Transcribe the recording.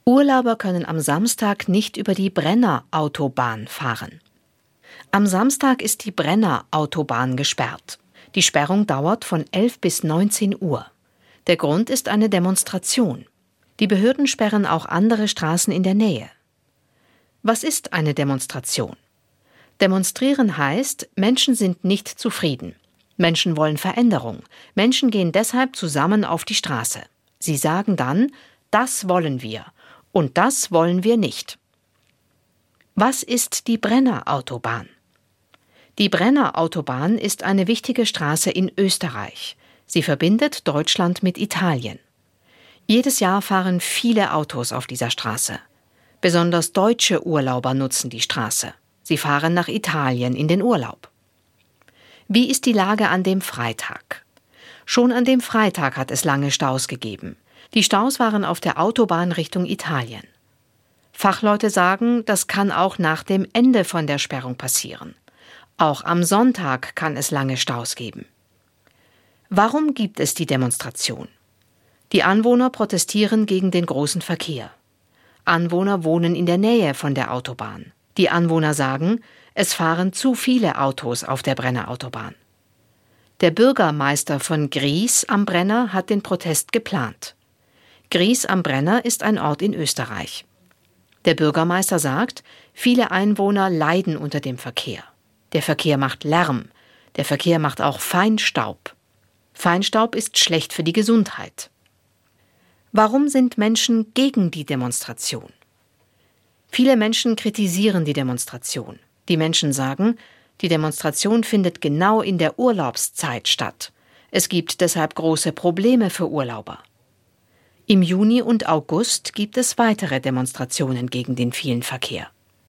Urlauber können am Samstag nicht über die Brenner-Autobahn fahren. Am Samstag ist die Brenner-Autobahn gesperrt. Die Sperrung dauert von 11 bis 19 Uhr. Der Grund ist eine Demonstration. Die Behörden sperren auch andere Straßen in der Nähe. Was ist eine Demonstration? Demonstrieren heißt, Menschen sind nicht zufrieden. Menschen wollen Veränderung. Menschen gehen deshalb zusammen auf die Straße. Sie sagen dann, das wollen wir und das wollen wir nicht. Was ist die Brenner-Autobahn? Die Brenner-Autobahn ist eine wichtige Straße in Österreich. Sie verbindet Deutschland mit Italien. Jedes Jahr fahren viele Autos auf dieser Straße. Besonders deutsche Urlauber nutzen die Straße. Sie fahren nach Italien in den Urlaub. Wie ist die Lage an dem Freitag? Schon an dem Freitag hat es lange Staus gegeben. Die Staus waren auf der Autobahn Richtung Italien. Fachleute sagen, das kann auch nach dem Ende von der Sperrung passieren. Auch am Sonntag kann es lange Staus geben. Warum gibt es die Demonstration? Die Anwohner protestieren gegen den großen Verkehr. Anwohner wohnen in der Nähe von der Autobahn. Die Anwohner sagen, es fahren zu viele Autos auf der Brenner-Autobahn. Der Bürgermeister von Gries am Brenner hat den Protest geplant. Gries am Brenner ist ein Ort in Österreich. Der Bürgermeister sagt, viele Einwohner leiden unter dem Verkehr. Der Verkehr macht Lärm. Der Verkehr macht auch Feinstaub. Feinstaub ist schlecht für die Gesundheit. Warum sind Menschen gegen die Demonstration? Viele Menschen kritisieren die Demonstration. Die Menschen sagen, die Demonstration findet genau in der Urlaubszeit statt. Es gibt deshalb große Probleme für Urlauber. Im Juni und August gibt es weitere Demonstrationen gegen den vielen Verkehr.